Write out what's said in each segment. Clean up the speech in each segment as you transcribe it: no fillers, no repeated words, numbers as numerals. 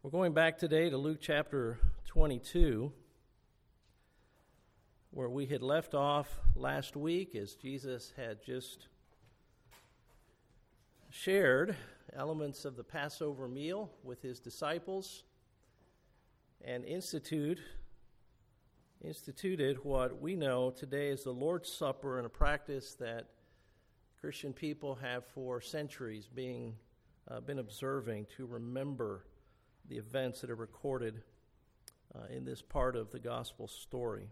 We're going back today to Luke chapter 22, where we had left off last week as Jesus had just shared elements of the Passover meal with his disciples and instituted what we know today as the Lord's Supper, and a practice that Christian people have for centuries been observing to remember the events that are recorded in this part of the gospel story.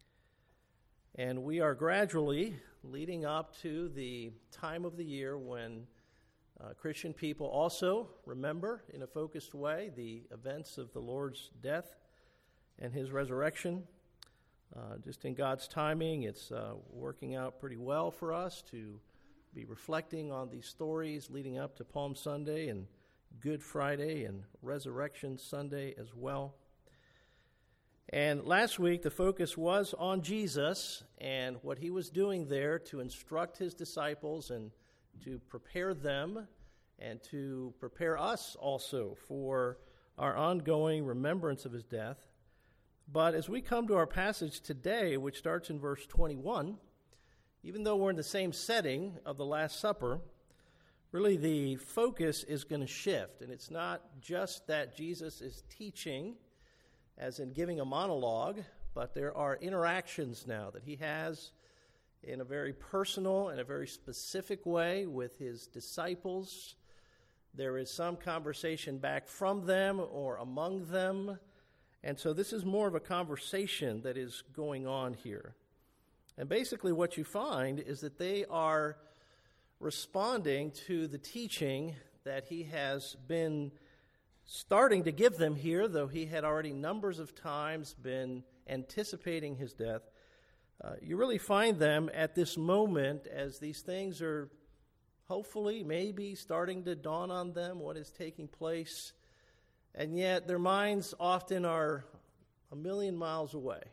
And we are gradually leading up to the time of the year when Christian people also remember in a focused way the events of the Lord's death and his resurrection. Just in God's timing, it's working out pretty well for us to be reflecting on these stories leading up to Palm Sunday and Good Friday and Resurrection Sunday as well. And last week, the focus was on Jesus and what he was doing there to instruct his disciples and to prepare them and to prepare us also for our ongoing remembrance of his death. But as we come to our passage today, which starts in verse 21, even though we're in the same setting of the Last Supper, really the focus is going to shift. And it's not just that Jesus is teaching, as in giving a monologue, but there are interactions now that he has in a very personal and a very specific way with his disciples. There is some conversation back from them or among them. And so this is more of a conversation that is going on here. And basically what you find is that they are responding to the teaching that he has been starting to give them here, though he had already numbers of times been anticipating his death. You really find them at this moment as these things are hopefully maybe starting to dawn on them, what is taking place, and yet their minds often are a million miles away.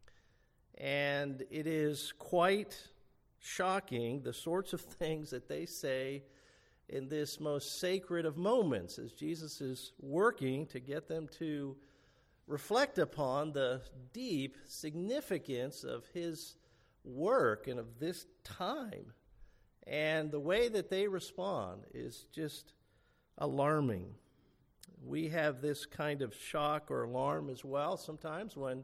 And it is quite shocking the sorts of things that they say in this most sacred of moments as Jesus is working to get them to reflect upon the deep significance of his work and of this time. And the way that they respond is just alarming. We have this kind of shock or alarm as well sometimes when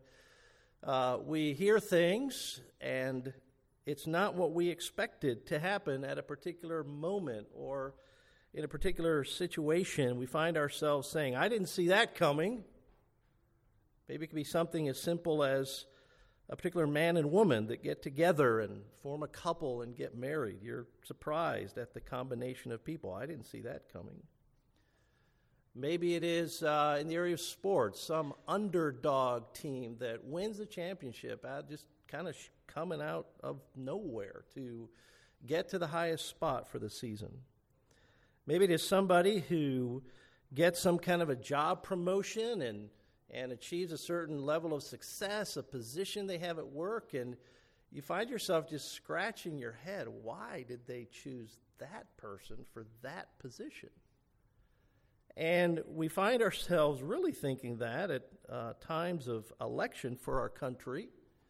we hear things and it's not what we expected to happen at a particular moment or in a particular situation. We find ourselves saying, I didn't see that coming. Maybe it could be something as simple as a particular man and woman that get together and form a couple and get married. You're surprised at the combination of people. I didn't see that coming. Maybe it is in the area of sports, some underdog team that wins the championship, just kind of coming out of nowhere to get to the highest spot for the season. Maybe it is somebody who gets some kind of a job promotion and achieves a certain level of success, a position they have at work, and you find yourself just scratching your head. Why did they choose that person for that position? And we find ourselves really thinking that at times of election for our country,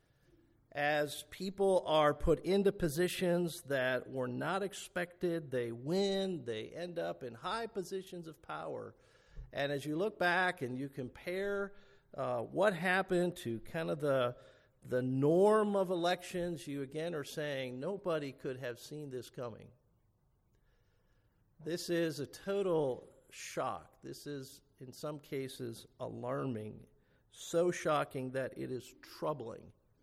as people are put into positions that were not expected, they win, they end up in high positions of power. And as you look back and you compare what happened to kind of the norm of elections, you again are saying nobody could have seen this coming. This is a total shock. This is, in some cases, alarming, so shocking that it is troubling.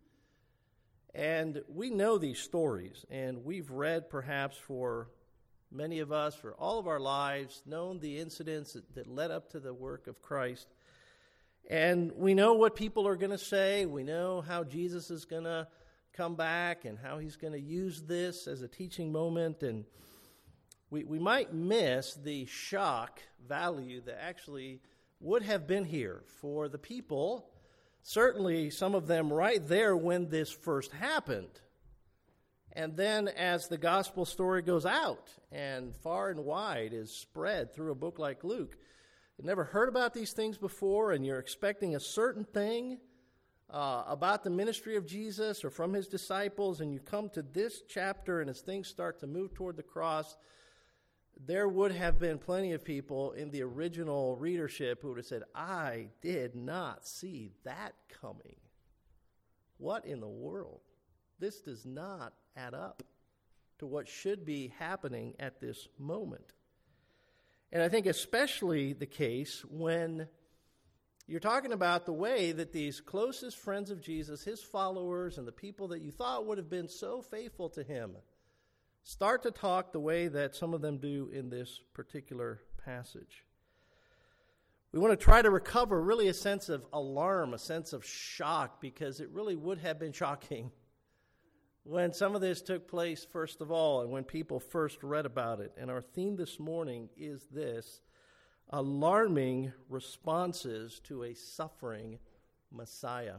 And we know these stories, and we've read perhaps for many of us, for all of our lives, known the incidents that led up to the work of Christ. And we know what people are going to say. We know how Jesus is going to come back and how he's going to use this as a teaching moment. And we might miss the shock value that actually would have been here for the people. Certainly, some of them right there when this first happened. And then as the gospel story goes out and far and wide is spread through a book like Luke, you've never heard about these things before, and you're expecting a certain thing about the ministry of Jesus or from his disciples, and you come to this chapter, and as things start to move toward the cross, there would have been plenty of people in the original readership who would have said, I did not see that coming. What in the world? This does not add up to what should be happening at this moment. And I think especially the case when you're talking about the way that these closest friends of Jesus, his followers, and the people that you thought would have been so faithful to him, start to talk the way that some of them do in this particular passage. We want to try to recover really a sense of alarm, a sense of shock, because it really would have been shocking when some of this took place, first of all, and when people first read about it. And our theme this morning is this: alarming responses to a suffering Messiah.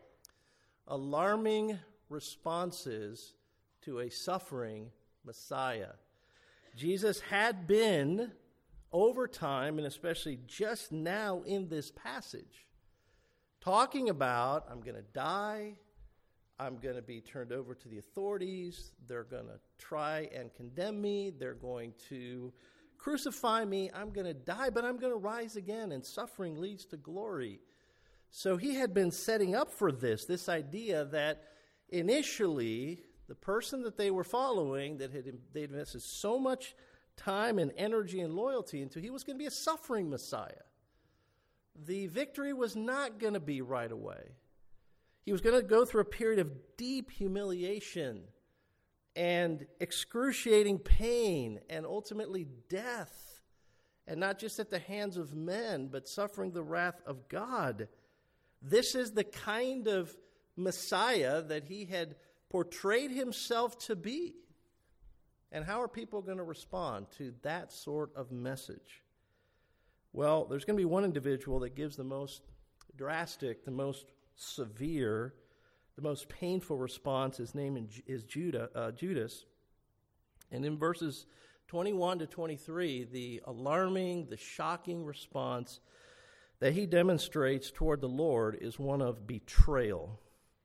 Alarming responses to a suffering Messiah. Jesus had been, over time, and especially just now in this passage, talking about, I'm going to die, I'm going to be turned over to the authorities, they're going to try and condemn me, they're going to crucify me, I'm going to die, but I'm going to rise again, and suffering leads to glory. So he had been setting up for this idea that initially the person that they were following, that they'd invested so much time and energy and loyalty into, he was going to be a suffering Messiah. The victory was not going to be right away. He was going to go through a period of deep humiliation and excruciating pain and ultimately death, and not just at the hands of men, but suffering the wrath of God. This is the kind of Messiah that he had portrayed himself to be. And how are people going to respond to that sort of message? Well, there's going to be one individual that gives the most drastic, the most severe, the most painful response. His name is Judas. And in verses 21 to 23, the alarming, the shocking response that he demonstrates toward the Lord is one of betrayal.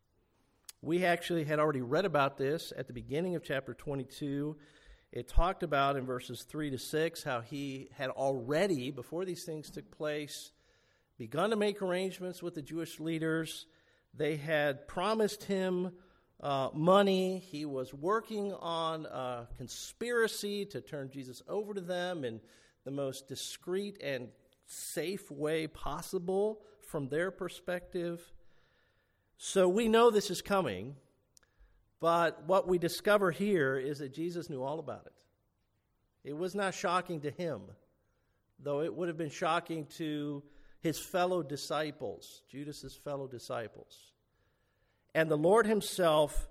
We actually had already read about this at the beginning of chapter 22. It talked about in verses 3 to 6 how he had already, before these things took place, begun to make arrangements with the Jewish leaders. They had promised him money. He was working on a conspiracy to turn Jesus over to them in the most discreet and safe way possible from their perspective. So we know this is coming, but what we discover here is that Jesus knew all about it. It was not shocking to him, though it would have been shocking to his fellow disciples, Judas's fellow disciples. And the Lord himself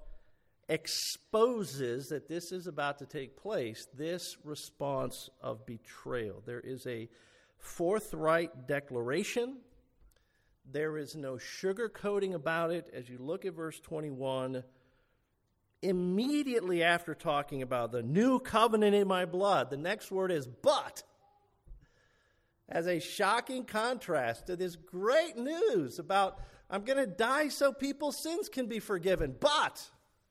exposes that this is about to take place, this response of betrayal. There is a forthright declaration. There is no sugarcoating about it. As you look at verse 21, immediately after talking about the new covenant in my blood, the next word is but. As a shocking contrast to this great news about I'm going to die so people's sins can be forgiven. But,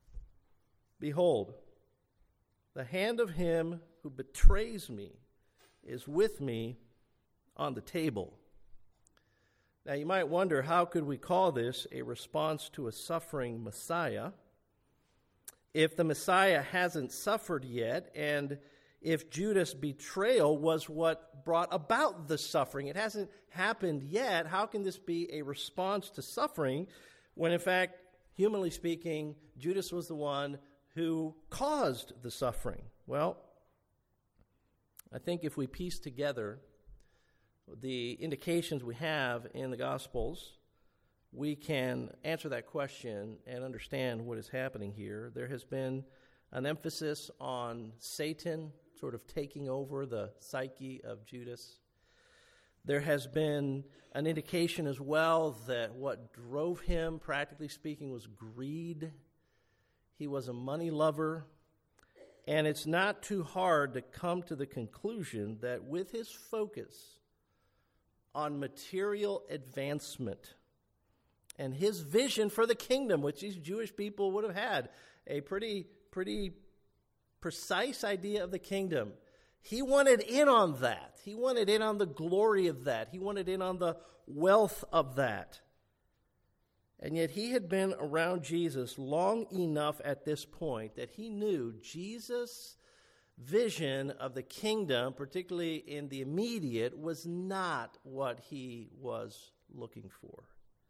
behold, the hand of him who betrays me is with me on the table. Now, you might wonder, how could we call this a response to a suffering Messiah if the Messiah hasn't suffered yet, and if Judas' betrayal was what brought about the suffering? It hasn't happened yet. How can this be a response to suffering when, in fact, humanly speaking, Judas was the one who caused the suffering? Well, I think if we piece together the indications we have in the Gospels, we can answer that question and understand what is happening here. There has been an emphasis on Satan sort of taking over the psyche of Judas. There has been an indication as well that what drove him, practically speaking, was greed. He was a money lover. And it's not too hard to come to the conclusion that with his focus on material advancement. And his vision for the kingdom, which these Jewish people would have had, a pretty precise idea of the kingdom. He wanted in on that. He wanted in on the glory of that. He wanted in on the wealth of that. And yet he had been around Jesus long enough at this point that he knew Jesus' vision of the kingdom, particularly in the immediate, was not what he was looking for.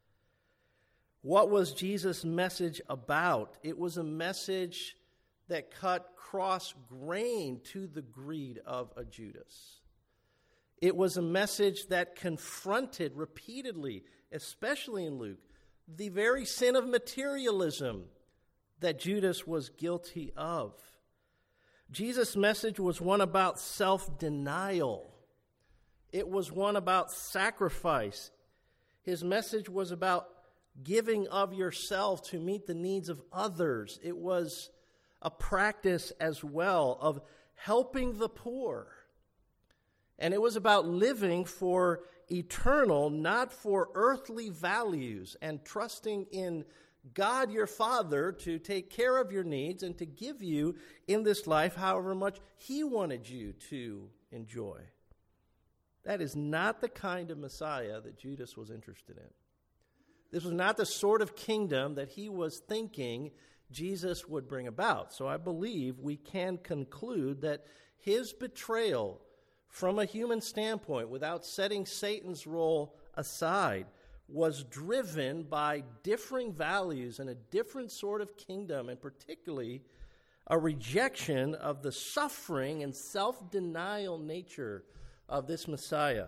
What was Jesus' message about? It was a message that cut cross-grain to the greed of a Judas. It was a message that confronted repeatedly, especially in Luke, the very sin of materialism that Judas was guilty of. Jesus' message was one about self-denial. It was one about sacrifice. His message was about giving of yourself to meet the needs of others. It was a practice as well of helping the poor. And it was about living for eternal, not for earthly values, and trusting in God your Father to take care of your needs and to give you in this life however much he wanted you to enjoy. That is not the kind of Messiah that Judas was interested in. This was not the sort of kingdom that he was thinking Jesus would bring about. So I believe we can conclude that his betrayal from a human standpoint, without setting Satan's role aside, was driven by differing values and a different sort of kingdom, and particularly a rejection of the suffering and self-denial nature of this Messiah.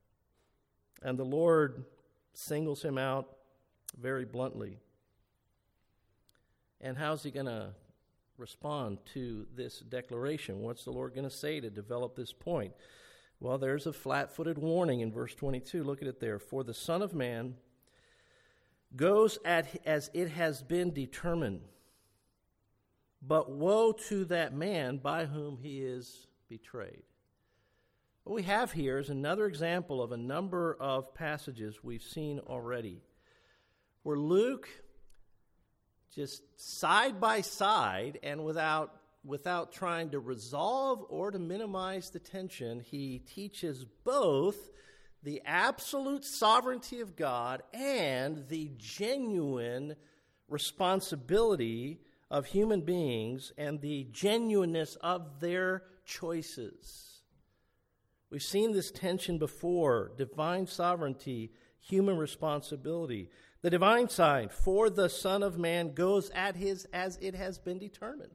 And the Lord singles him out very bluntly. And how's he going to respond to this declaration? What's the Lord going to say to develop this point? Well, there's a flat-footed warning in verse 22. Look at it there. For the Son of Man goes as it has been determined, but woe to that man by whom he is betrayed. What we have here is another example of a number of passages we've seen already, where Luke, just side by side and without trying to resolve or to minimize the tension, he teaches both the absolute sovereignty of God and the genuine responsibility of human beings and the genuineness of their choices. We've seen this tension before: divine sovereignty, human responsibility. The divine side, for the Son of Man goes as it has been determined.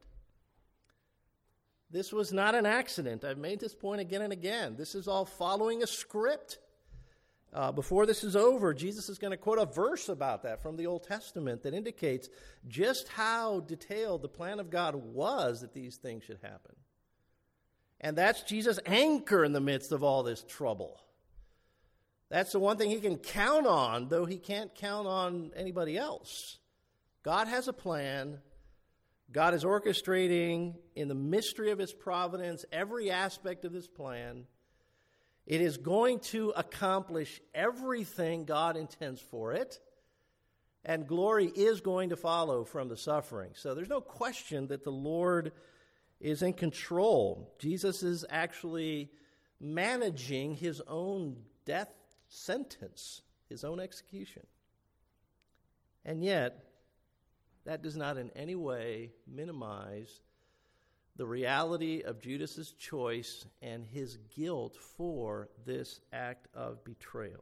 This was not an accident. I've made this point again and again. This is all following a script. Before this is over, Jesus is going to quote a verse about that from the Old Testament that indicates just how detailed the plan of God was that these things should happen. And that's Jesus' anchor in the midst of all this trouble. That's the one thing he can count on, though he can't count on anybody else. God has a plan. God is orchestrating in the mystery of his providence every aspect of this plan. It is going to accomplish everything God intends for it, and glory is going to follow from the suffering. So there's no question that the Lord is in control. Jesus is actually managing his own death sentence, his own execution. And yet, that does not in any way minimize the reality of Judas's choice and his guilt for this act of betrayal.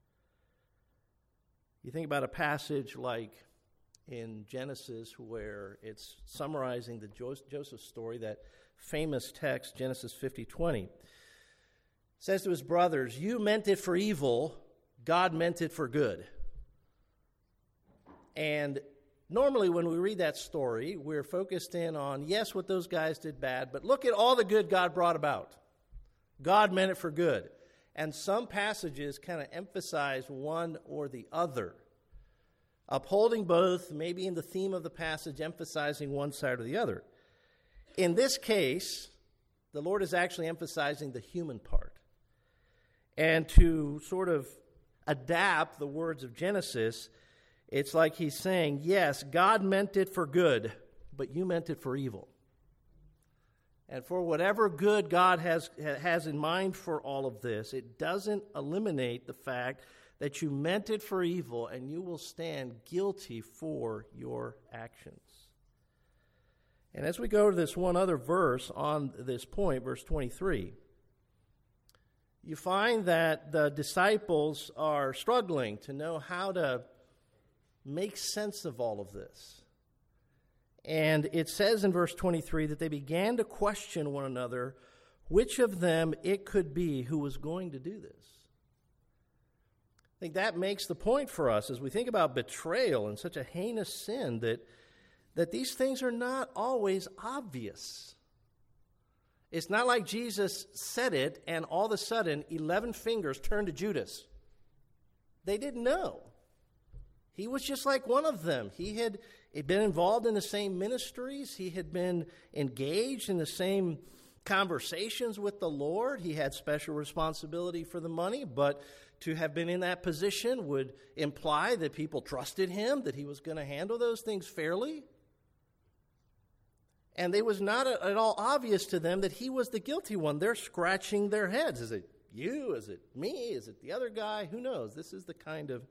You think about a passage like in Genesis where it's summarizing the Joseph story, that famous text, Genesis 50:20. Says to his brothers, "You meant it for evil, God meant it for good." And normally when we read that story, we're focused in on, yes, what those guys did bad, but look at all the good God brought about. God meant it for good. And some passages kind of emphasize one or the other, upholding both, maybe in the theme of the passage, emphasizing one side or the other. In this case, the Lord is actually emphasizing the human part. And to sort of adapt the words of Genesis, it's like he's saying, yes, God meant it for good, but you meant it for evil. And for whatever good God has in mind for all of this, it doesn't eliminate the fact that you meant it for evil, and you will stand guilty for your actions. And as we go to this one other verse on this point, verse 23, you find that the disciples are struggling to know how to make sense of all of this. And it says in verse 23 that they began to question one another which of them it could be who was going to do this. I think that makes the point for us as we think about betrayal and such a heinous sin that these things are not always obvious. It's not like Jesus said it and all of a sudden 11 fingers turned to Judas. They didn't know. He was just like one of them. He had been involved in the same ministries. He had been engaged in the same conversations with the Lord. He had special responsibility for the money, but to have been in that position would imply that people trusted him, that he was going to handle those things fairly. And it was not at all obvious to them that he was the guilty one. They're scratching their heads. Is it you? Is it me? Is it the other guy? Who knows? This is the kind of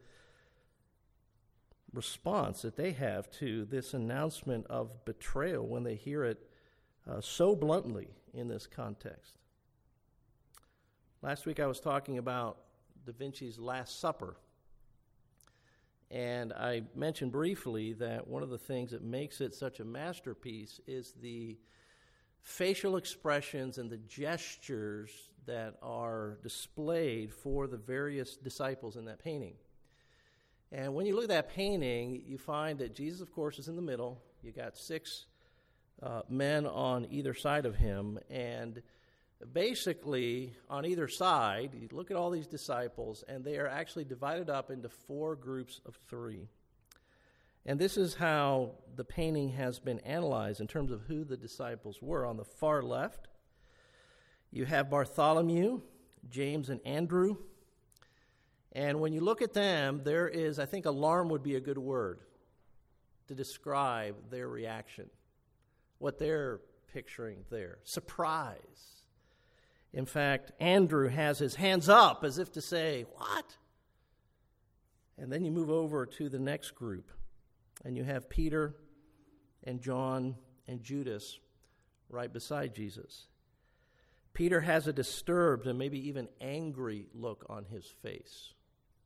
response that they have to this announcement of betrayal when they hear it so bluntly in this context. Last week I was talking about Da Vinci's Last Supper. And I mentioned briefly that one of the things that makes it such a masterpiece is the facial expressions and the gestures that are displayed for the various disciples in that painting. And when you look at that painting, you find that Jesus, of course, is in the middle. You got 6 men on either side of him, and basically, on either side, you look at all these disciples, and they are actually divided up into 4 groups of 3. And this is how the painting has been analyzed in terms of who the disciples were. On the far left, you have Bartholomew, James, and Andrew. And when you look at them, there is, I think alarm would be a good word to describe their reaction, what they're picturing there. Surprise. In fact, Andrew has his hands up as if to say, what? And then you move over to the next group, and you have Peter and John and Judas right beside Jesus. Peter has a disturbed and maybe even angry look on his face.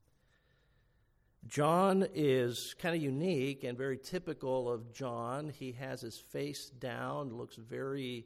John is kind of unique and very typical of John. He has his face down, looks very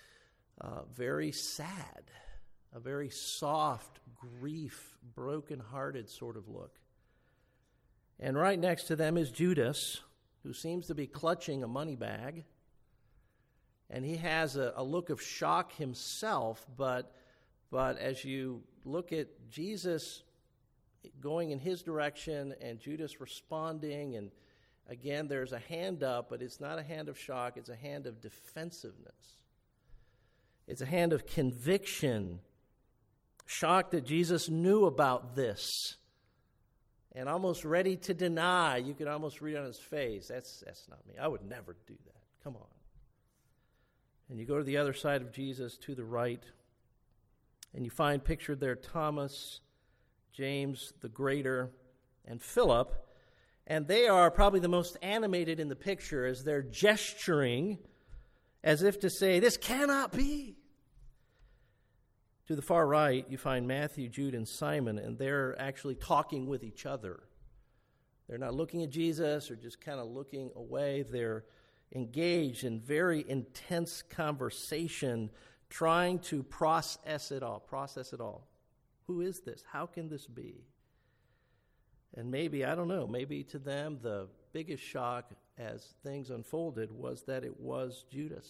sad, a very soft, grief, broken-hearted sort of look. And right next to them is Judas, who seems to be clutching a money bag. And he has a look of shock himself, but as you look at Jesus going in his direction and Judas responding, and again, there's a hand up, but it's not a hand of shock, it's a hand of defensiveness. It's a hand of conviction, shocked that Jesus knew about this, and almost ready to deny. You could almost read on his face, that's not me. I would never do that. Come on. And you go to the other side of Jesus, to the right, and you find pictured there Thomas, James the Greater, and Philip, and they are probably the most animated in the picture as they're gesturing as if to say, this cannot be. To the far right, you find Matthew, Jude, and Simon, and they're actually talking with each other. They're not looking at Jesus or just kind of looking away. They're engaged in very intense conversation, trying to process it all. Who is this? How can this be? And maybe, I don't know, maybe to them the biggest shock as things unfolded was that it was Judas.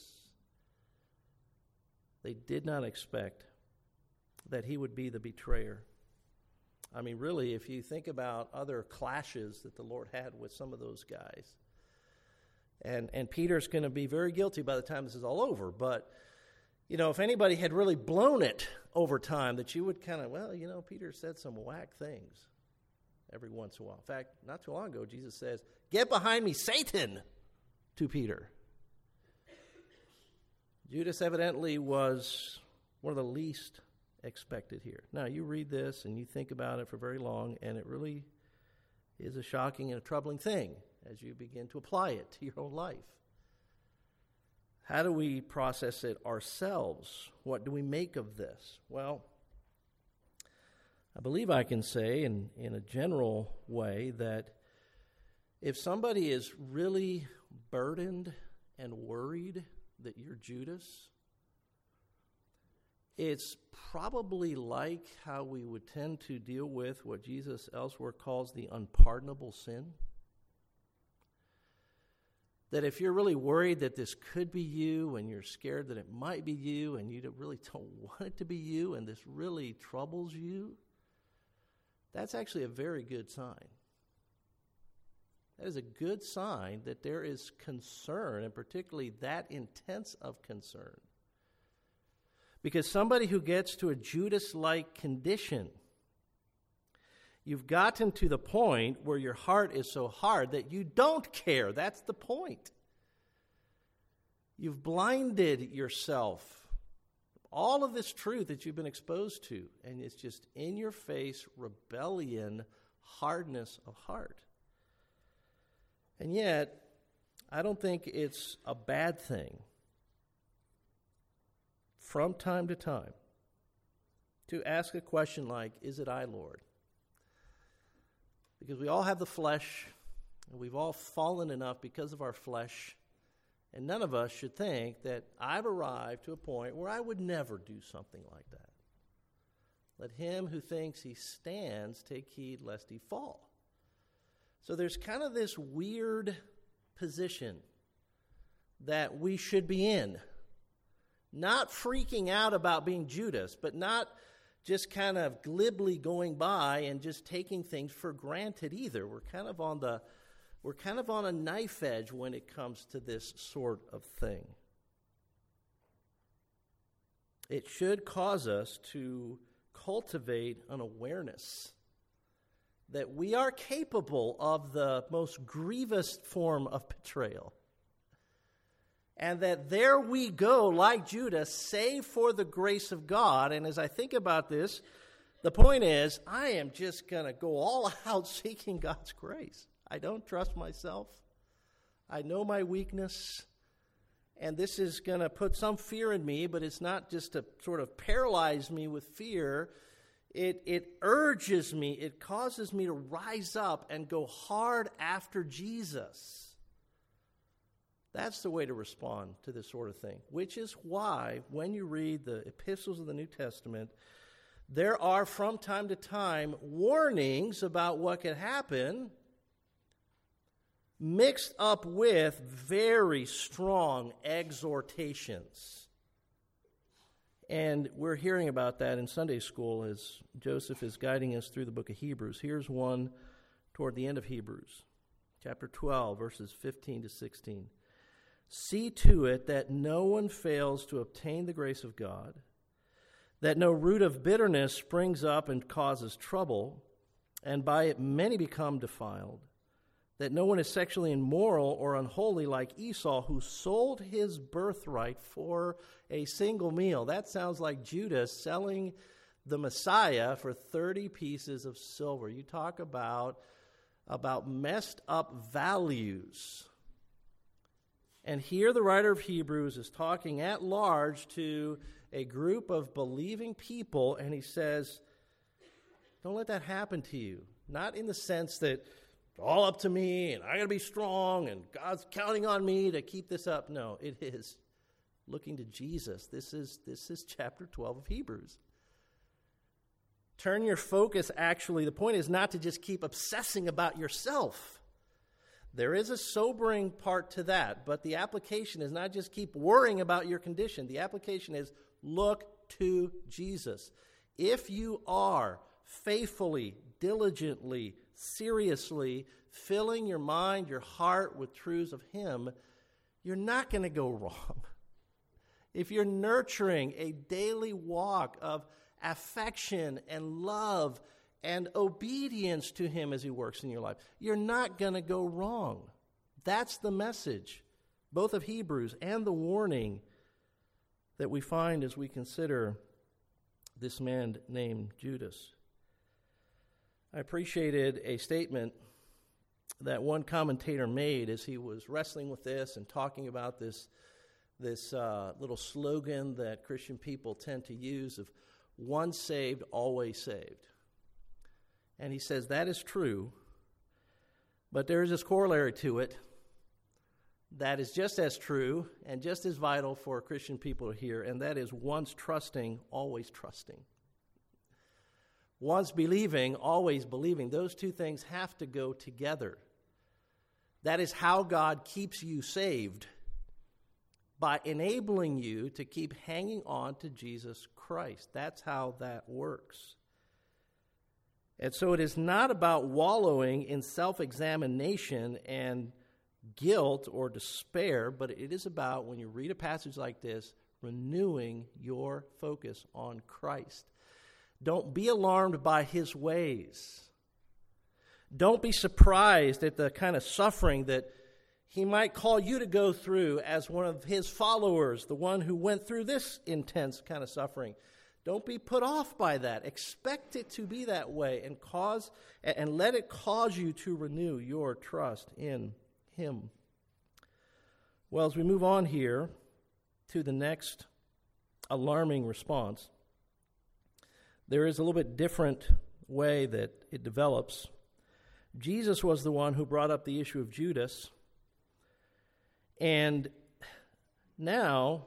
They did not expect that he would be the betrayer. I mean, really, if you think about other clashes that the Lord had with some of those guys, and Peter's going to be very guilty by the time this is all over, but if anybody had really blown it over time, that you would kind of, Peter said some whack things every once in a while. In fact, not too long ago, Jesus says, "Get behind me, Satan," to Peter. Judas evidently was one of the least expected here. Now, you read this and you think about it for very long, and it really is a shocking and a troubling thing as you begin to apply it to your own life. How do we process it ourselves? What do we make of this? Well, I believe I can say in a general way that if somebody is really burdened and worried that you're Judas, it's probably like how we would tend to deal with what Jesus elsewhere calls the unpardonable sin. That if you're really worried that this could be you, and you're scared that it might be you, and you really don't want it to be you, and this really troubles you, that's actually a very good sign. That is a good sign that there is concern, and particularly that intense of concern. Because somebody who gets to a Judas-like condition, you've gotten to the point where your heart is so hard that you don't care. That's the point. You've blinded yourself. All of this truth that you've been exposed to, and it's just in your face rebellion, hardness of heart. And yet, I don't think it's a bad thing from time to time to ask a question like, "Is it I, Lord?" Because we all have the flesh, and we've all fallen enough because of our flesh, and none of us should think that I've arrived to a point where I would never do something like that. Let him who thinks he stands take heed lest he fall. So there's kind of this weird position that we should be in. Not freaking out about being Judas, but not just kind of glibly going by and just taking things for granted either. We're kind of on a knife edge when it comes to this sort of thing. It should cause us to cultivate an awareness that we are capable of the most grievous form of betrayal. And that there we go, like Judas, save for the grace of God. And as I think about this, the point is, I am just going to go all out seeking God's grace. I don't trust myself. I know my weakness. And this is going to put some fear in me, but it's not just to sort of paralyze me with fear. It urges me, it causes me to rise up and go hard after Jesus. That's the way to respond to this sort of thing, which is why when you read the epistles of the New Testament, there are from time to time warnings about what could happen mixed up with very strong exhortations. And we're hearing about that in Sunday school as Joseph is guiding us through the book of Hebrews. Here's one toward the end of Hebrews, chapter 12, verses 15 to 16. "See to it that no one fails to obtain the grace of God, that no root of bitterness springs up and causes trouble, and by it many become defiled, that no one is sexually immoral or unholy like Esau, who sold his birthright for a single meal." That sounds like Judas selling the Messiah for 30 pieces of silver. You talk about messed up values. And here the writer of Hebrews is talking at large to a group of believing people, and he says, don't let that happen to you. Not in the sense that it's all up to me, and I got to be strong, and God's counting on me to keep this up. No, it is looking to Jesus. This is chapter 12 of Hebrews. Turn your focus, actually, the point is not to just keep obsessing about yourself. There is a sobering part to that, but the application is not just keep worrying about your condition. The application is look to Jesus. If you are faithfully, diligently, seriously filling your mind, your heart with truths of Him, you're not going to go wrong. if you're nurturing a daily walk of affection and love and obedience to him as he works in your life, you're not going to go wrong. That's the message, both of Hebrews and the warning that we find as we consider this man named Judas. I appreciated a statement that one commentator made as he was wrestling with this and talking about this little slogan that Christian people tend to use of once saved, always saved. And he says that is true, but there is this corollary to it that is just as true and just as vital for Christian people to hear, and that is once trusting, always trusting. Once believing, always believing. Those two things have to go together. That is how God keeps you saved, by enabling you to keep hanging on to Jesus Christ. That's how that works. And so it is not about wallowing in self-examination and guilt or despair, but it is about, when you read a passage like this, renewing your focus on Christ. Don't be alarmed by his ways. Don't be surprised at the kind of suffering that he might call you to go through as one of his followers, the one who went through this intense kind of suffering. Don't be put off by that. Expect it to be that way and let it cause you to renew your trust in him. Well, as we move on here to the next alarming response, there is a little bit different way that it develops. Jesus was the one who brought up the issue of Judas, and now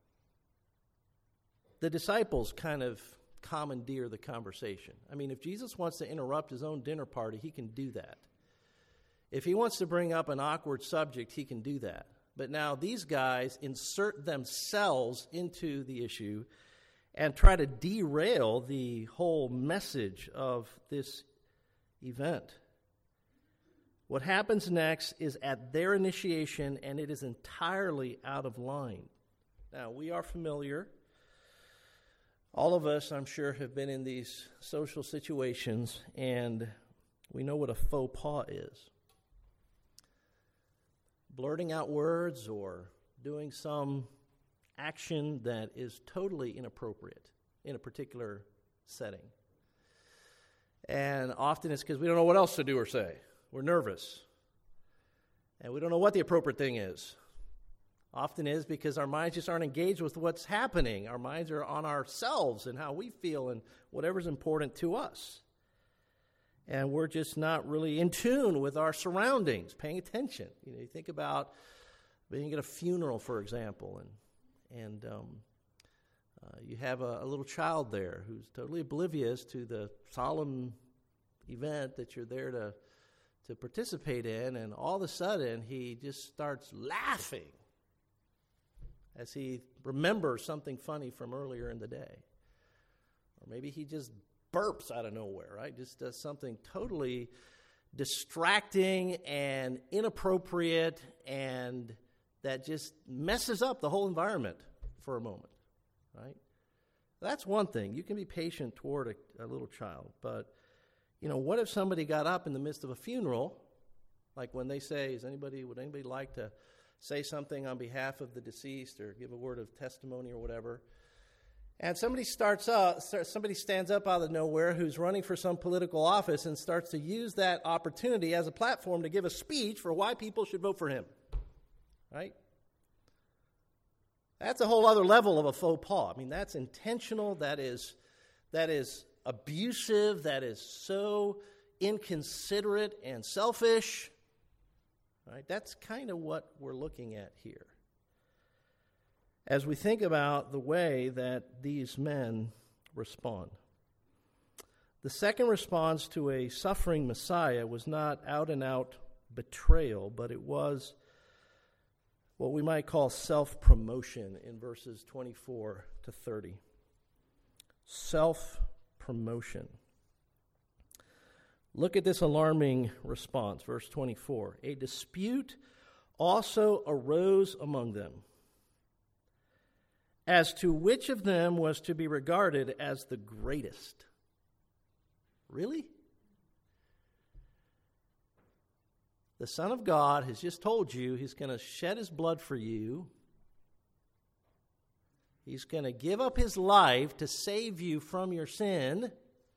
the disciples kind of commandeer the conversation. I mean, if Jesus wants to interrupt his own dinner party, he can do that. If he wants to bring up an awkward subject, he can do that. But now these guys insert themselves into the issue and try to derail the whole message of this event. What happens next is at their initiation, and it is entirely out of line. Now, we are familiar. All of us, I'm sure, have been in these social situations, and we know what a faux pas is. Blurting out words or doing some action that is totally inappropriate in a particular setting. And often it's because we don't know what else to do or say. We're nervous. And we don't know what the appropriate thing is. Often is because our minds just aren't engaged with what's happening. Our minds are on ourselves and how we feel and whatever's important to us. And we're just not really in tune with our surroundings, paying attention. You think about being at a funeral, for example, and you have a little child there who's totally oblivious to the solemn event that you're there to participate in, and all of a sudden he just starts laughing as he remembers something funny from earlier in the day. Or maybe he just burps out of nowhere, right? Just does something totally distracting and inappropriate, and that just messes up the whole environment for a moment, right? That's one thing. You can be patient toward a little child, but what if somebody got up in the midst of a funeral, like when they say, would anybody like to say something on behalf of the deceased or give a word of testimony or whatever, and somebody stands up out of nowhere who's running for some political office and starts to use that opportunity as a platform to give a speech for why people should vote for him, right? That's a whole other level of a faux pas. I mean, that's intentional, that is abusive, that is so inconsiderate and selfish. Right? That's kind of what we're looking at here. As we think about the way that these men respond. The second response to a suffering Messiah was not out-and-out betrayal, but it was what we might call self-promotion in verses 24 to 30. Self-promotion. Look at this alarming response, verse 24. A dispute also arose among them, as to which of them was to be regarded as the greatest. Really? The Son of God has just told you he's going to shed his blood for you. He's going to give up his life to save you from your sin.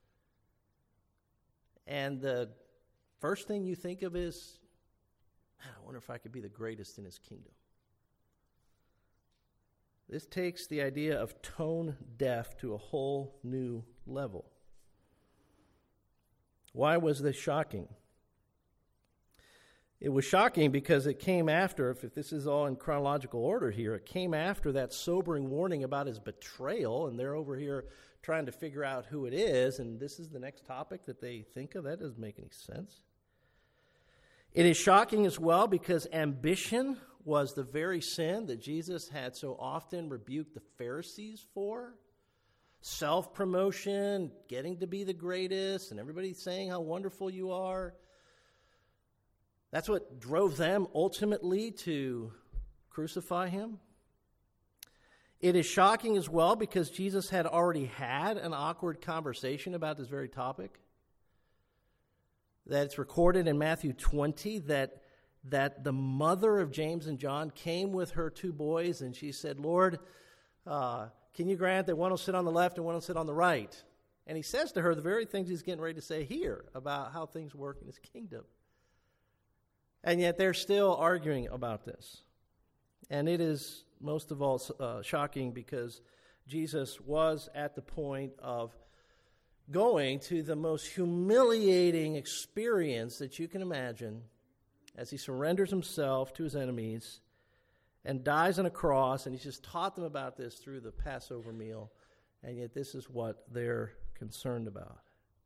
And the first thing you think of is, I wonder if I could be the greatest in his kingdom. This takes the idea of tone deaf to a whole new level. Why was this shocking? It was shocking because it came after, if this is all in chronological order here, it came after that sobering warning about his betrayal, and they're over here trying to figure out who it is, and this is the next topic that they think of. That doesn't make any sense. It is shocking as well because ambition was the very sin that Jesus had so often rebuked the Pharisees for. Self-promotion, getting to be the greatest, and everybody saying how wonderful you are. That's what drove them ultimately to crucify him. It is shocking as well because Jesus had already had an awkward conversation about this very topic. That it's recorded in Matthew 20 that the mother of James and John came with her two boys and she said, Lord, can you grant that one will sit on the left and one will sit on the right? And he says to her the very things he's getting ready to say here about how things work in his kingdom. And yet they're still arguing about this. And it is most of all shocking because Jesus was at the point of going to the most humiliating experience that you can imagine as he surrenders himself to his enemies and dies on a cross, and he's just taught them about this through the Passover meal, and yet this is what they're concerned about.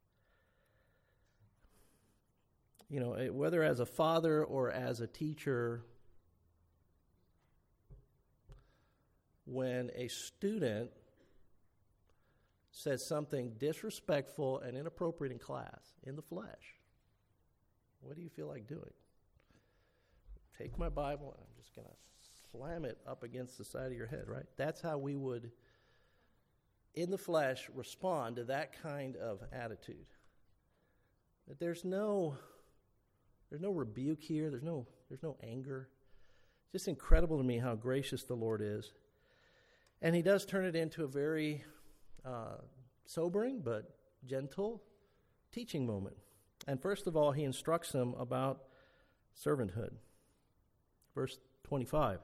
You know, whether as a father or as a teacher, when a student says something disrespectful and inappropriate in class, in the flesh, what do you feel like doing? Take my Bible, and I'm just going to slam it up against the side of your head, right? That's how we would, in the flesh, respond to that kind of attitude. That there's no rebuke here. There's no anger. It's just incredible to me how gracious the Lord is. And he does turn it into a very sobering but gentle teaching moment. And first of all, he instructs them about servanthood. Verse 25.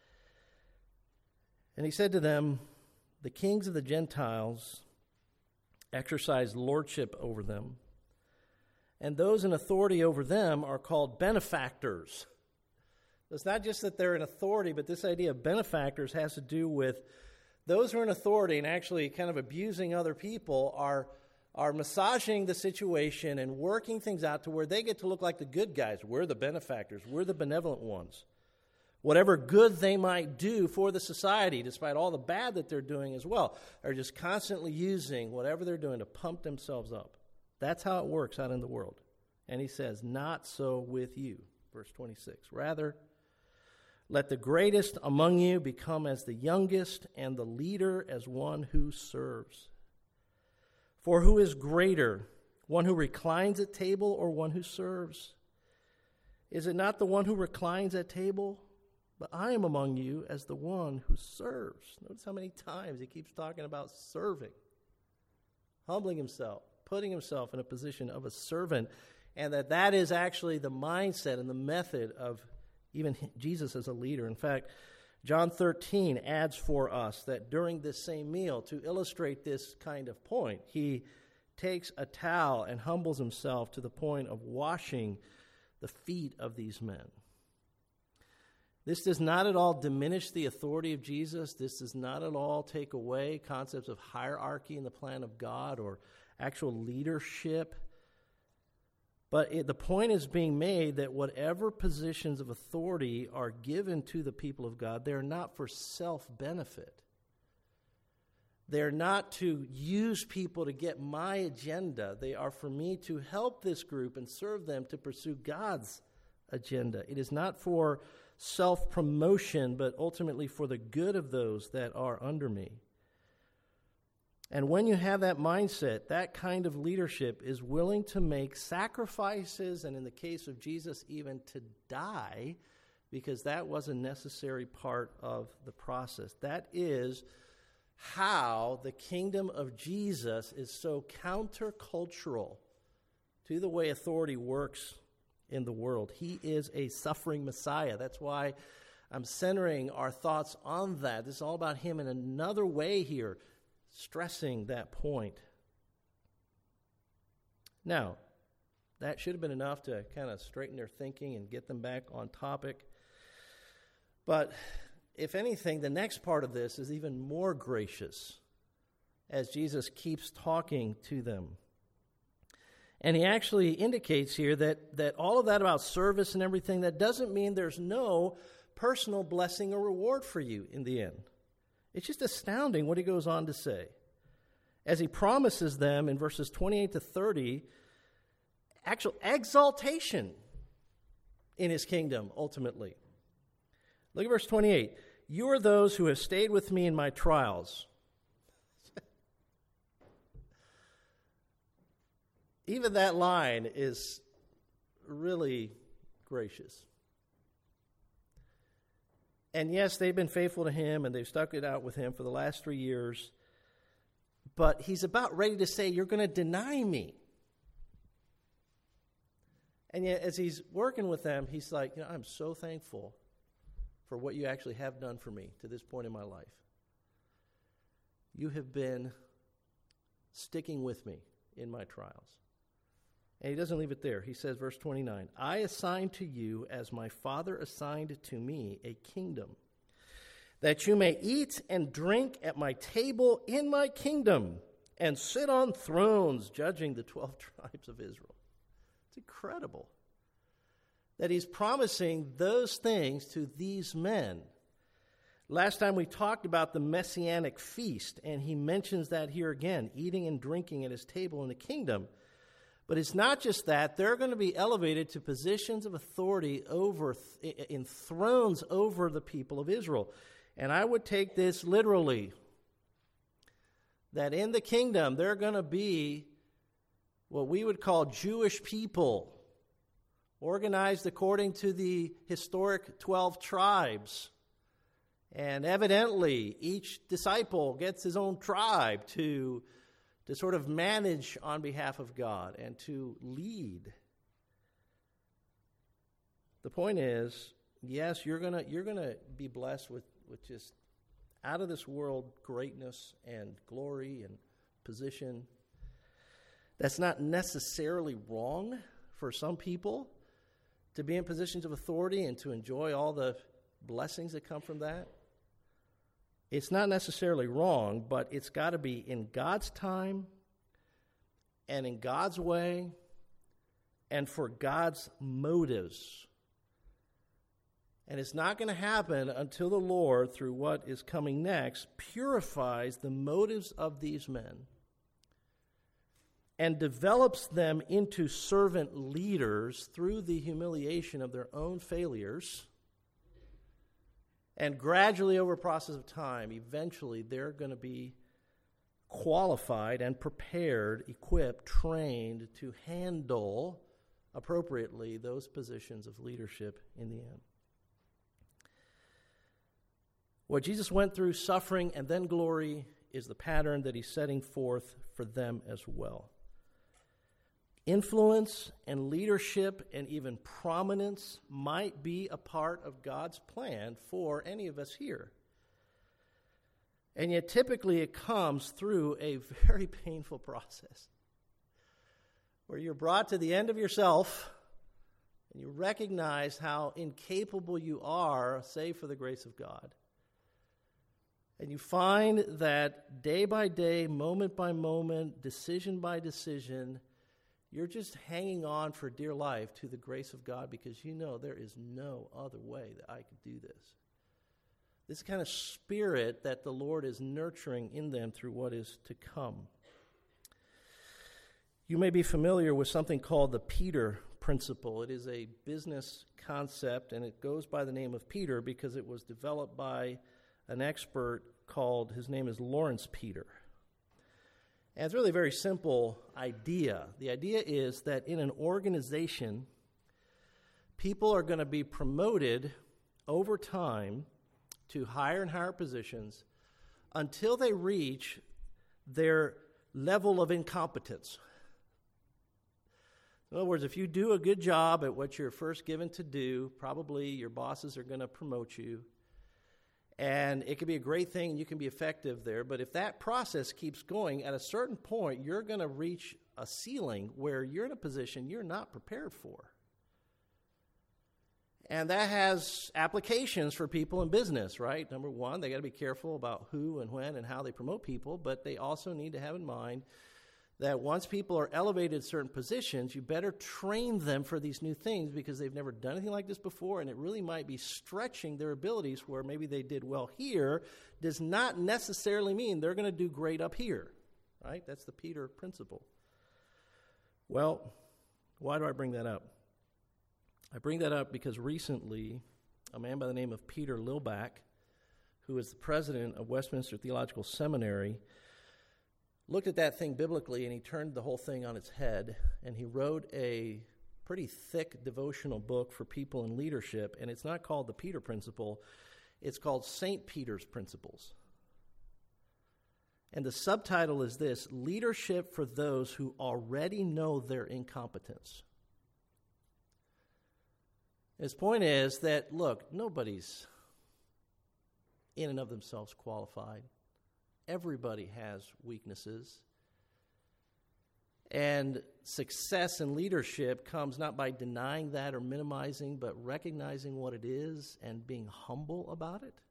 And he said to them, the kings of the Gentiles exercise lordship over them, and those in authority over them are called benefactors. It's not just that they're in authority, but this idea of benefactors has to do with those who are in authority and actually kind of abusing other people are massaging the situation and working things out to where they get to look like the good guys. We're the benefactors. We're the benevolent ones. Whatever good they might do for the society, despite all the bad that they're doing as well, are just constantly using whatever they're doing to pump themselves up. That's how it works out in the world. And he says, not so with you. Verse 26. Rather, let the greatest among you become as the youngest, and the leader as one who serves. For who is greater, one who reclines at table or one who serves? Is it not the one who reclines at table? But I am among you as the one who serves. Notice how many times he keeps talking about serving, humbling himself, putting himself in a position of a servant, and that is actually the mindset and the method of even Jesus as a leader. In fact, John 13 adds for us that during this same meal, to illustrate this kind of point, he takes a towel and humbles himself to the point of washing the feet of these men. This does not at all diminish the authority of Jesus. This does not at all take away concepts of hierarchy in the plan of God or actual leadership. But the point is being made that whatever positions of authority are given to the people of God, they're not for self-benefit. They're not to use people to get my agenda. They are for me to help this group and serve them to pursue God's agenda. It is not for self-promotion, but ultimately for the good of those that are under me. And when you have that mindset, that kind of leadership is willing to make sacrifices, and in the case of Jesus, even to die, because that was a necessary part of the process. That is how the kingdom of Jesus is so countercultural to the way authority works in the world. He is a suffering Messiah. That's why I'm centering our thoughts on that. This is all about him in another way here, stressing that point. Now, that should have been enough to kind of straighten their thinking and get them back on topic. But if anything, the next part of this is even more gracious as Jesus keeps talking to them. And he actually indicates here that all of that about service and everything, that doesn't mean there's no personal blessing or reward for you in the end. It's just astounding what he goes on to say. As he promises them in verses 28 to 30, actual exaltation in his kingdom, ultimately. Look at verse 28. You are those who have stayed with me in my trials. Even that line is really gracious. And yes, they've been faithful to him, and they've stuck it out with him for the last 3 years. But he's about ready to say, you're going to deny me. And yet, as he's working with them, he's like, I'm so thankful for what you actually have done for me to this point in my life. You have been sticking with me in my trials. And he doesn't leave it there. He says, verse 29, I assign to you, as my Father assigned to me, a kingdom, that you may eat and drink at my table in my kingdom, and sit on thrones, judging the 12 tribes of Israel. It's incredible that he's promising those things to these men. Last time we talked about the Messianic feast, and he mentions that here again, eating and drinking at his table in the kingdom. But it's not just that. They're going to be elevated to positions of authority in thrones over the people of Israel. And I would take this literally, that in the kingdom, they're going to be what we would call Jewish people, organized according to the historic 12 tribes. And evidently, each disciple gets his own tribe to sort of manage on behalf of God and to lead. The point is, yes, you're gonna be blessed with just out of this world greatness and glory and position. That's not necessarily wrong for some people to be in positions of authority and to enjoy all the blessings that come from that. It's not necessarily wrong, but it's got to be in God's time and in God's way and for God's motives. And it's not going to happen until the Lord, through what is coming next, purifies the motives of these men and develops them into servant leaders through the humiliation of their own failures. And gradually, over a process of time, eventually they're going to be qualified and prepared, equipped, trained to handle appropriately those positions of leadership in the end. What Jesus went through, suffering and then glory, is the pattern that he's setting forth for them as well. Influence and leadership and even prominence might be a part of God's plan for any of us here. And yet typically it comes through a very painful process where you're brought to the end of yourself and you recognize how incapable you are, save for the grace of God. And you find that day by day, moment by moment, decision by decision, you're just hanging on for dear life to the grace of God because you know there is no other way that I could do this. This kind of spirit that the Lord is nurturing in them through what is to come. You may be familiar with something called the Peter principle. It is a business concept, and it goes by the name of Peter because it was developed by an expert called, his name is Lawrence Peter. And it's really a very simple idea. The idea is that in an organization, people are going to be promoted over time to higher and higher positions until they reach their level of incompetence. In other words, if you do a good job at what you're first given to do, probably your bosses are going to promote you. And it can be a great thing, and you can be effective there. But if that process keeps going, at a certain point, you're going to reach a ceiling where you're in a position you're not prepared for. And that has applications for people in business, right? Number one, they got to be careful about who and when and how they promote people, but they also need to have in mind that once people are elevated to certain positions, you better train them for these new things because they've never done anything like this before, and it really might be stretching their abilities where maybe they did well here does not necessarily mean they're going to do great up here, right? That's the Peter principle. Well, why do I bring that up? I bring that up because recently a man by the name of Peter Lilback, who is the president of Westminster Theological Seminary, looked at that thing biblically, and he turned the whole thing on its head, and he wrote a pretty thick devotional book for people in leadership, and it's not called the Peter Principle, it's called St. Peter's Principles. And the subtitle is this: Leadership for Those Who Already Know Their Incompetence. His point is that, look, nobody's in and of themselves qualified. Everybody has weaknesses. And success in leadership comes not by denying that or minimizing, but recognizing what it is and being humble about it.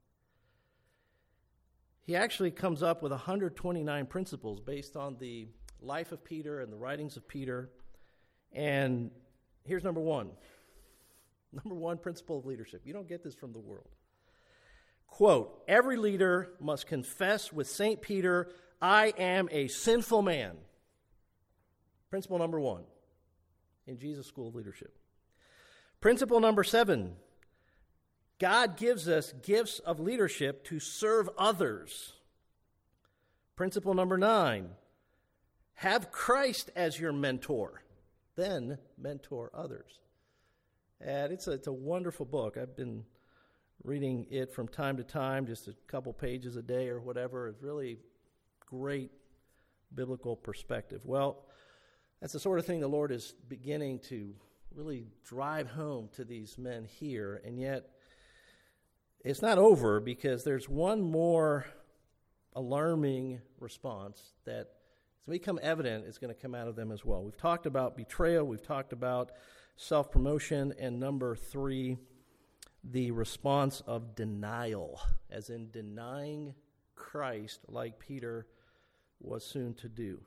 He actually comes up with 129 principles based on the life of Peter and the writings of Peter. And here's number one. Number one principle of leadership. You don't get this from the world. Quote, every leader must confess with St. Peter, I am a sinful man. Principle number one in Jesus School of Leadership. Principle number 7, God gives us gifts of leadership to serve others. Principle number 9, have Christ as your mentor, then mentor others. And it's a wonderful book. I've been reading it from time to time, just a couple pages a day or whatever. It's really great biblical perspective. Well, that's the sort of thing the Lord is beginning to really drive home to these men here, and yet it's not over because there's one more alarming response that as we become evident is going to come out of them as well. We've talked about betrayal, we've talked about self-promotion, and number 3, the response of denial, as in denying Christ like Peter was soon to do.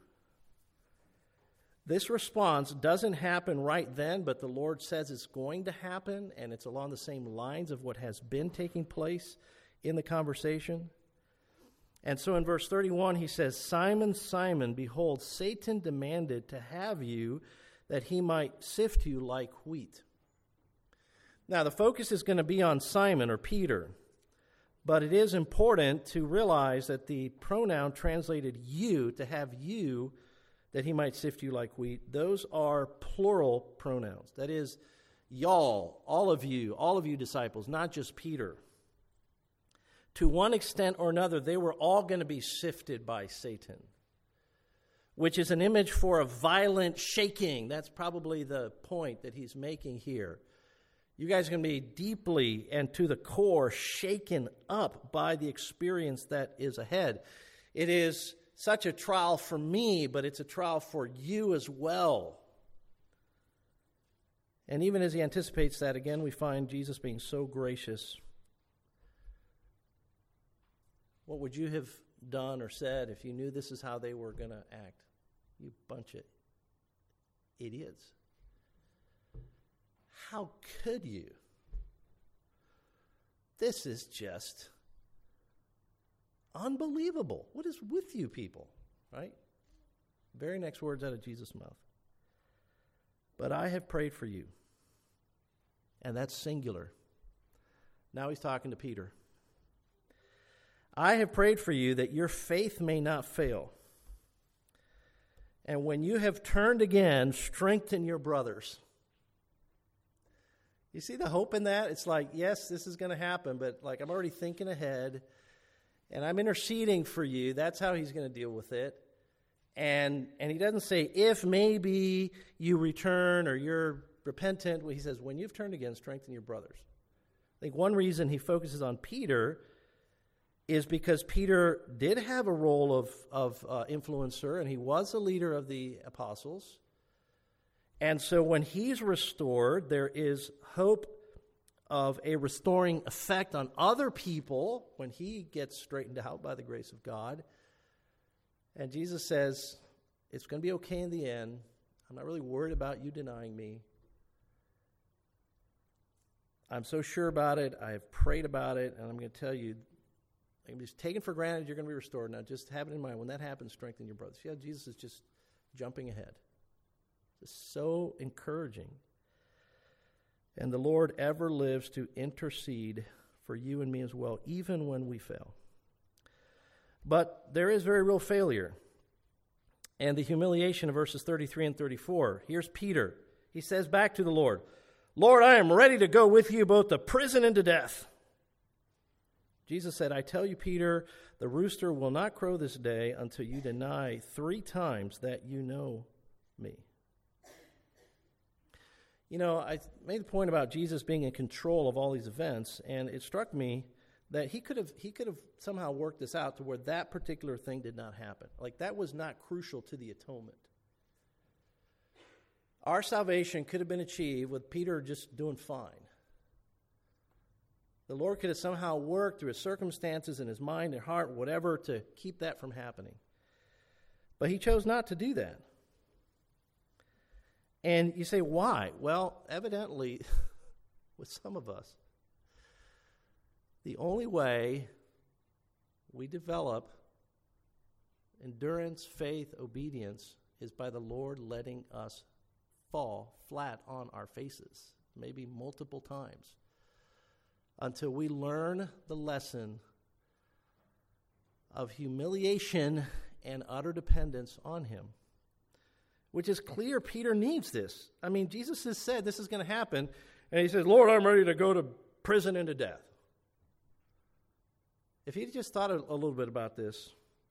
This response doesn't happen right then, but the Lord says it's going to happen, and it's along the same lines of what has been taking place in the conversation. And so in verse 31, he says, Simon, Simon, behold, Satan demanded to have you that he might sift you like wheat. Now, the focus is going to be on Simon or Peter, but it is important to realize that the pronoun translated you, to have you, that he might sift you like wheat, those are plural pronouns. That is, y'all, all of you disciples, not just Peter. To one extent or another, they were all going to be sifted by Satan, which is an image for a violent shaking. That's probably the point that he's making here. You guys are going to be deeply and to the core shaken up by the experience that is ahead. It is such a trial for me, but it's a trial for you as well. And even as he anticipates that, again, we find Jesus being so gracious. What would you have done or said if you knew this is how they were going to act? You bunch of idiots. How could you? This is just unbelievable. What is with you people, right? Very next words out of Jesus' mouth. But I have prayed for you. And that's singular. Now he's talking to Peter. I have prayed for you that your faith may not fail. And when you have turned again, strengthen your brothers. You see the hope in that? It's like, yes, this is going to happen, but like I'm already thinking ahead, and I'm interceding for you. That's how he's going to deal with it. And he doesn't say, if maybe you return or you're repentant. He says, when you've turned again, strengthen your brothers. I think one reason he focuses on Peter is because Peter did have a role of influencer, and he was a leader of the apostles. And so when he's restored, there is hope of a restoring effect on other people when he gets straightened out by the grace of God. And Jesus says, it's going to be okay in the end. I'm not really worried about you denying me. I'm so sure about it. I have prayed about it, and I'm going to tell you, I'm just taken for granted you're going to be restored. Now just have it in mind. When that happens, strengthen your brothers. See how Jesus is just jumping ahead. It's so encouraging. And the Lord ever lives to intercede for you and me as well, even when we fail. But there is very real failure. And the humiliation of verses 33 and 34. Here's Peter. He says back to the Lord, Lord, I am ready to go with you both to prison and to death. Jesus said, I tell you, Peter, the rooster will not crow this day until you deny 3 times that you know me. You know, I made the point about Jesus being in control of all these events, and it struck me that he could have somehow worked this out to where that particular thing did not happen. Like, that was not crucial to the atonement. Our salvation could have been achieved with Peter just doing fine. The Lord could have somehow worked through his circumstances and his mind and heart, whatever, to keep that from happening. But he chose not to do that. And you say, why? Well, evidently, with some of us, the only way we develop endurance, faith, obedience is by the Lord letting us fall flat on our faces, maybe multiple times, until we learn the lesson of humiliation and utter dependence on him. Which is clear Peter needs this. I mean, Jesus has said this is going to happen, and he says, Lord, I'm ready to go to prison and to death. If he'd just thought a little bit about this,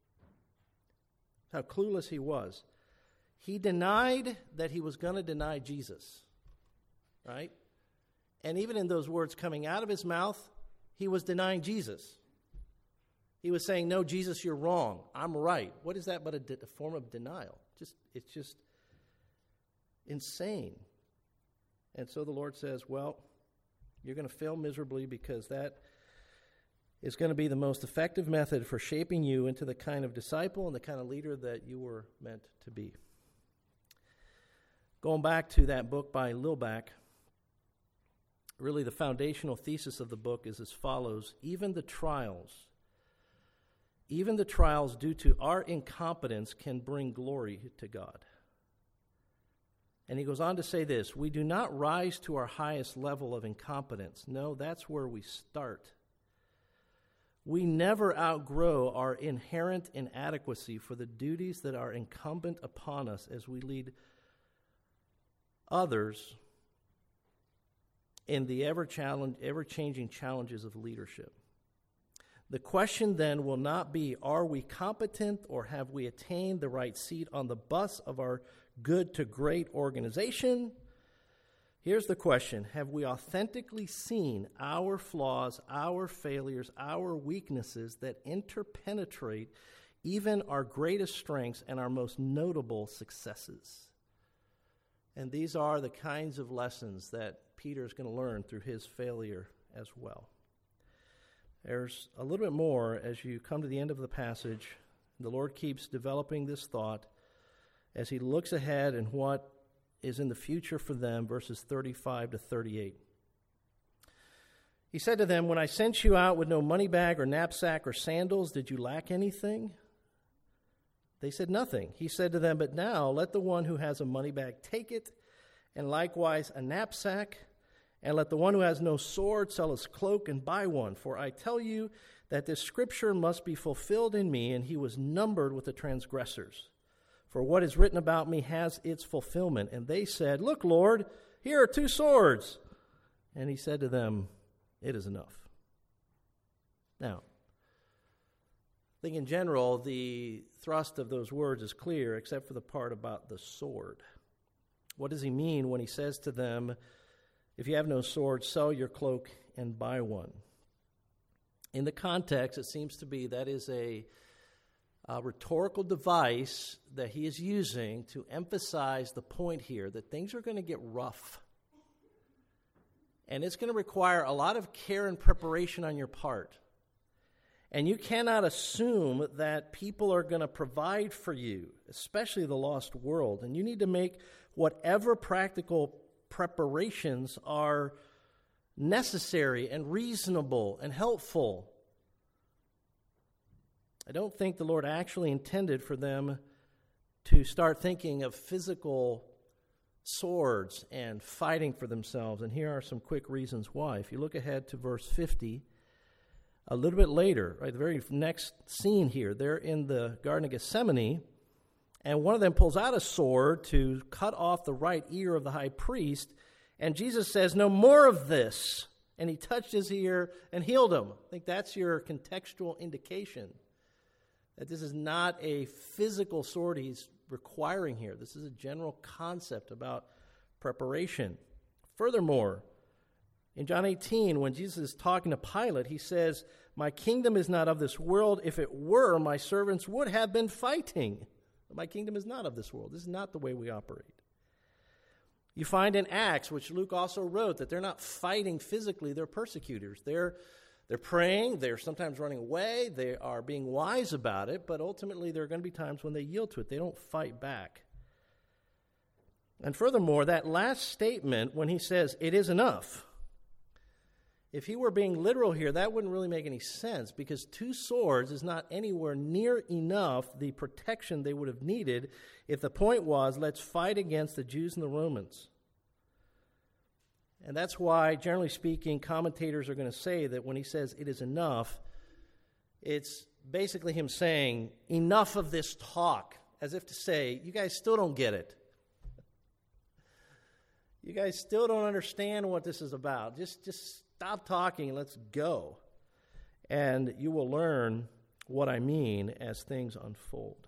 how clueless he was. He denied that he was going to deny Jesus, right? And even in those words coming out of his mouth, he was denying Jesus. He was saying, no, Jesus, you're wrong. I'm right. What is that but a form of denial? It's just insane. And so the Lord says, well, you're going to fail miserably because that is going to be the most effective method for shaping you into the kind of disciple and the kind of leader that you were meant to be. Going back to that book by Lilback, really the foundational thesis of the book is as follows. Even the trials due to our incompetence can bring glory to God. And he goes on to say this, we do not rise to our highest level of incompetence. No, that's where we start. We never outgrow our inherent inadequacy for the duties that are incumbent upon us as we lead others in the ever-changing challenges of leadership. The question then will not be, are we competent or have we attained the right seat on the bus of our good to great organization? Here's the question. Have we authentically seen our flaws, our failures, our weaknesses that interpenetrate even our greatest strengths and our most notable successes? And these are the kinds of lessons that Peter is going to learn through his failure as well. There's a little bit more as you come to the end of the passage. The Lord keeps developing this thought as he looks ahead and what is in the future for them, verses 35 to 38. He said to them, when I sent you out with no money bag or knapsack or sandals, did you lack anything? They said nothing. He said to them, but now let the one who has a money bag take it, and likewise a knapsack. And let the one who has no sword sell his cloak and buy one. For I tell you that this scripture must be fulfilled in me, and he was numbered with the transgressors. For what is written about me has its fulfillment. And they said, Look, Lord, here are 2 swords. And he said to them, It is enough. Now, I think in general, the thrust of those words is clear, except for the part about the sword. What does he mean when he says to them, if you have no sword, sell your cloak and buy one? In the context, it seems to be that is a rhetorical device that he is using to emphasize the point here that things are going to get rough. And it's going to require a lot of care and preparation on your part. And you cannot assume that people are going to provide for you, especially the lost world. And you need to make whatever practical preparations are necessary and reasonable and helpful. I don't think the Lord actually intended for them to start thinking of physical swords and fighting for themselves. And here are some quick reasons why. If you look ahead to verse 50, a little bit later, right, the very next scene here, they're in the Garden of Gethsemane, and one of them pulls out a sword to cut off the right ear of the high priest, and Jesus says, No more of this. And he touched his ear and healed him. I think that's your contextual indication that this is not a physical sword he's requiring here. This is a general concept about preparation. Furthermore, in John 18, when Jesus is talking to Pilate, he says, My kingdom is not of this world. If it were, my servants would have been fighting. But my kingdom is not of this world. This is not the way we operate. You find in Acts, which Luke also wrote, that they're not fighting physically, they're persecutors. They're praying, they're sometimes running away, they are being wise about it, but ultimately there are going to be times when they yield to it. They don't fight back. And furthermore, that last statement, when he says, It is enough, if he were being literal here, that wouldn't really make any sense, because 2 swords is not anywhere near enough the protection they would have needed if the point was, let's fight against the Jews and the Romans. And that's why, generally speaking, commentators are going to say that when he says it is enough, it's basically him saying, enough of this talk, as if to say, you guys still don't get it. You guys still don't understand what this is about. Just stop talking and let's go. And you will learn what I mean as things unfold.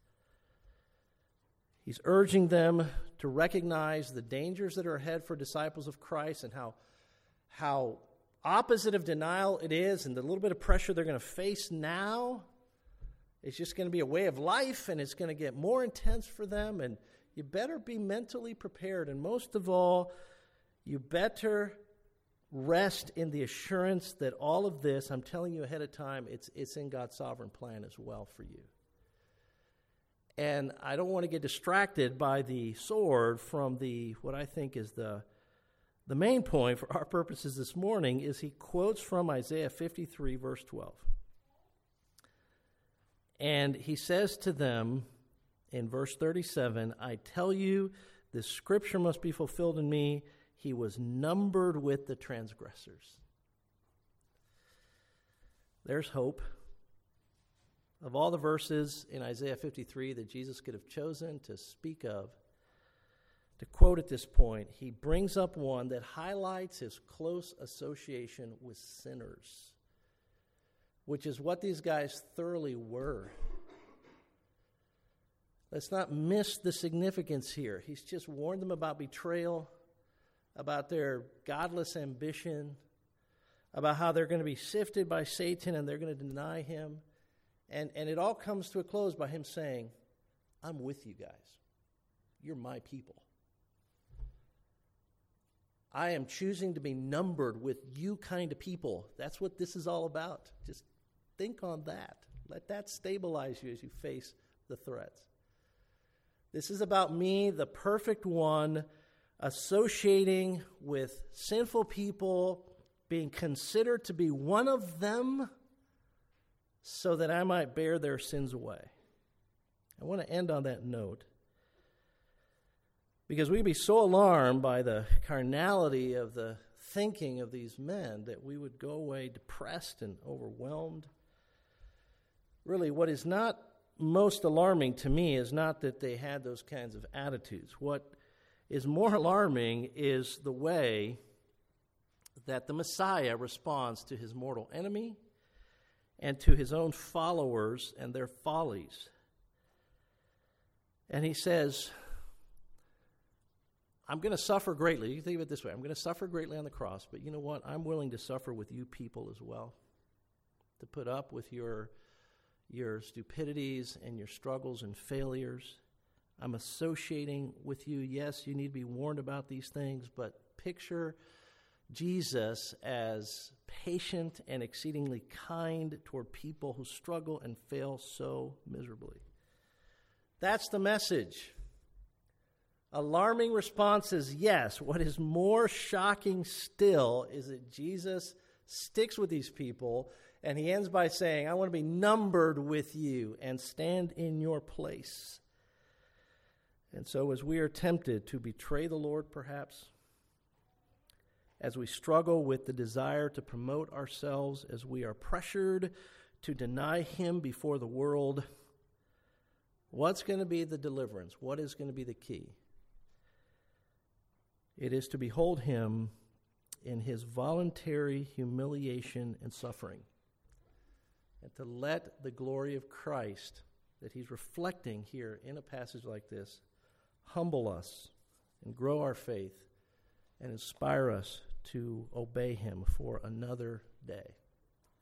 He's urging them to recognize the dangers that are ahead for disciples of Christ and how opposite of denial it is, and the little bit of pressure they're going to face now. It's just going to be a way of life, and it's going to get more intense for them, and you better be mentally prepared. And most of all, you better rest in the assurance that all of this, I'm telling you ahead of time, it's in God's sovereign plan as well for you. And I don't want to get distracted by the sword from what I think is the main point for our purposes this morning is he quotes from Isaiah 53, verse 12. And he says to them in verse 37, I tell you, this scripture must be fulfilled in me. He was numbered with the transgressors. There's hope. Of all the verses in Isaiah 53 that Jesus could have chosen to speak of, to quote at this point, he brings up one that highlights his close association with sinners, which is what these guys thoroughly were. Let's not miss the significance here. He's just warned them about betrayal, about their godless ambition, about how they're going to be sifted by Satan and they're going to deny him. And it all comes to a close by him saying, I'm with you guys. You're my people. I am choosing to be numbered with you kind of people. That's what this is all about. Just think on that. Let that stabilize you as you face the threats. This is about me, the perfect one, associating with sinful people, being considered to be one of them, so that I might bear their sins away. I want to end on that note. Because we'd be so alarmed by the carnality of the thinking of these men that we would go away depressed and overwhelmed. Really, what is not most alarming to me is not that they had those kinds of attitudes. What is more alarming is the way that the Messiah responds to his mortal enemy and to his own followers and their follies. And he says, I'm going to suffer greatly. You think of it this way. I'm going to suffer greatly on the cross, but you know what? I'm willing to suffer with you people as well, to put up with your stupidities and your struggles and failures. I'm associating with you. Yes, you need to be warned about these things, but picture Jesus as patient and exceedingly kind toward people who struggle and fail so miserably. That's the message. Alarming response is yes. What is more shocking still is that Jesus sticks with these people, and he ends by saying, I want to be numbered with you and stand in your place. And so as we are tempted to betray the Lord, perhaps, as we struggle with the desire to promote ourselves, as we are pressured to deny him before the world, what's going to be the deliverance? What is going to be the key? It is to behold him in his voluntary humiliation and suffering, and to let the glory of Christ that he's reflecting here in a passage like this humble us and grow our faith and inspire us to obey him for another day.